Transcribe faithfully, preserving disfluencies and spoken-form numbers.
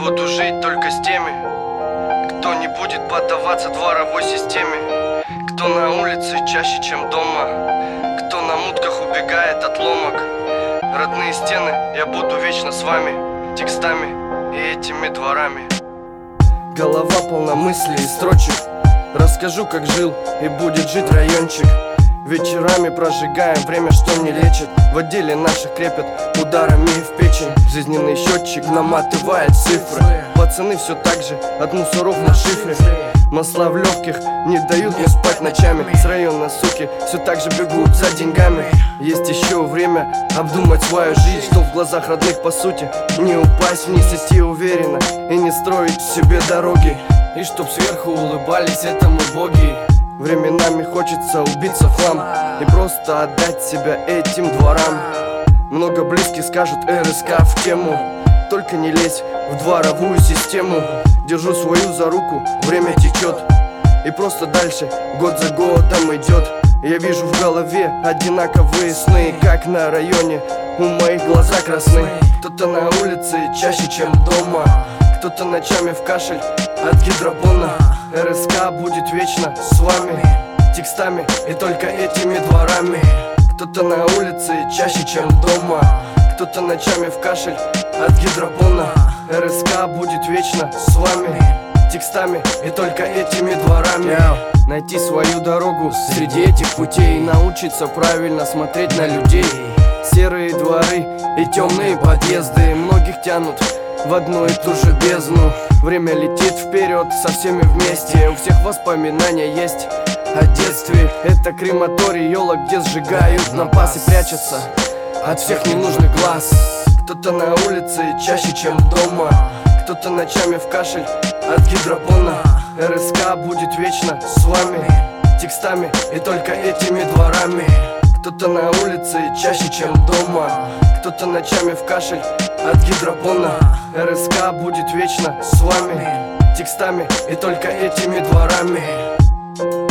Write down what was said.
буду жить только с теми, кто не будет поддаваться дворовой системе, кто на улице чаще, чем дома, кто на мутках убегает от ломок. Родные стены, я буду вечно с вами, текстами и этими дворами. Голова полна мыслей и строчек, расскажу, как жил и будет жить райончик. Вечерами прожигаем время, что не лечит. В отделе наших крепят ударами в печень. Жизненный счетчик наматывает цифры. Пацаны все так же, от мусоров на шифре. Масла в легких не дают мне спать ночами. С района суки все так же бегут за деньгами. Есть еще время обдумать свою жизнь, что в глазах родных по сути. Не упасть вниз, идти уверенно и не строить себе дороги. И чтоб сверху улыбались этому боги. Временами хочется убиться в хлам и просто отдать себя этим дворам. Много близких скажут эр эс ка в тему, только не лезь в дворовую систему. Держу свою за руку, время течет, и просто дальше год за годом идет. Я вижу в голове одинаковые сны, как на районе у моих глаза красны. Кто-то на улице чаще, чем дома, кто-то ночами в кашель от гидропона. эр эс ка будет вечно с вами, текстами и только этими дворами. Кто-то на улице чаще, чем дома, кто-то ночами в кашель от гидропона. эр эс ка будет вечно с вами, текстами и только этими дворами. Найти свою дорогу среди этих путей, научиться правильно смотреть на людей. Серые дворы и темные подъезды многих тянут в одну и ту же бездну. Время летит вперед со всеми вместе, у всех воспоминания есть о детстве. Это крематорий, ёла, где сжигают напас и прячутся от всех ненужных глаз. Кто-то на улице чаще, чем дома, кто-то ночами в кашель от гидропона. эр эс ка будет вечно с вами, текстами и только этими дворами. Кто-то на улице чаще, чем дома, кто-то ночами в кашель от гидропона. эр эс ка будет вечно с вами, текстами и только этими дворами.